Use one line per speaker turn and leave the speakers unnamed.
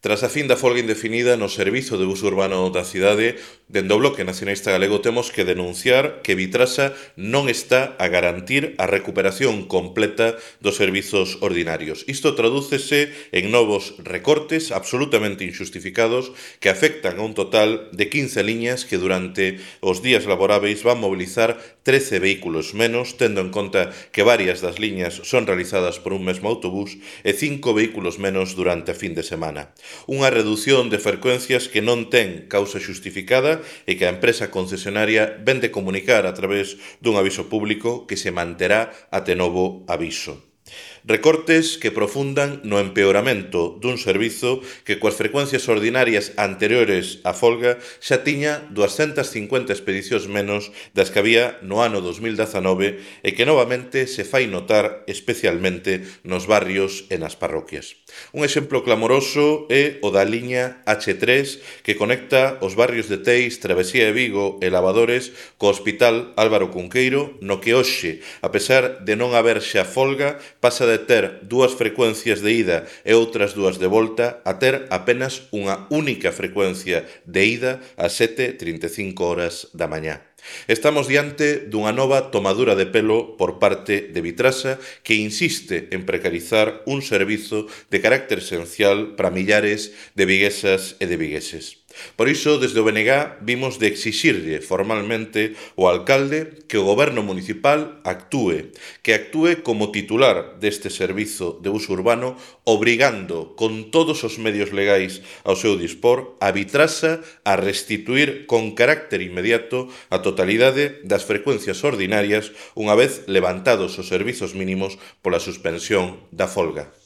Tras a fin da folga indefinida no servizo de bus urbano da cidade, dende o Bloque Nacionalista Galego temos que denunciar que Vitrasa non está a garantir a recuperación completa dos servizos ordinarios. Isto tradúcese en novos recortes absolutamente injustificados que afectan a un total de 15 liñas que durante os días laboráveis van mobilizar 13 vehículos menos, tendo en conta que varias das liñas son realizadas por un mesmo autobús e 5 vehículos menos durante a fin de semana. Unha redución de frecuencias que non ten causa xustificada e que a empresa concesionaria ven de comunicar a través dun aviso público que se manterá até novo aviso. Recortes que profundan no empeoramento dun servizo que coas frecuencias ordinarias anteriores á folga xa tiña 250 expedicións menos das que había no ano 2019 e que novamente se fai notar especialmente nos barrios e nas parroquias. Un exemplo clamoroso é o da liña H3 que conecta os barrios de Teis, Travesía de Vigo e Lavadores co Hospital Álvaro Cunqueiro, no que hoxe, a pesar de non haber xa folga, pasa de ter dúas frecuencias de ida e outras dúas de volta a ter apenas unha única frecuencia de ida ás 7:35 horas da mañá. Estamos diante dunha nova tomadura de pelo por parte de Vitrasa que insiste en precarizar un servizo de carácter esencial para millares de viguesas e de vigueses. Por iso, desde o BNG, vimos de exixirlle formalmente ao alcalde que o goberno municipal actúe como titular deste servizo de uso urbano, obrigando con todos os medios legais ao seu dispor a Vitrasa a restituir con carácter inmediato a totalidade das frecuencias ordinarias unha vez levantados os servizos mínimos pola suspensión da folga.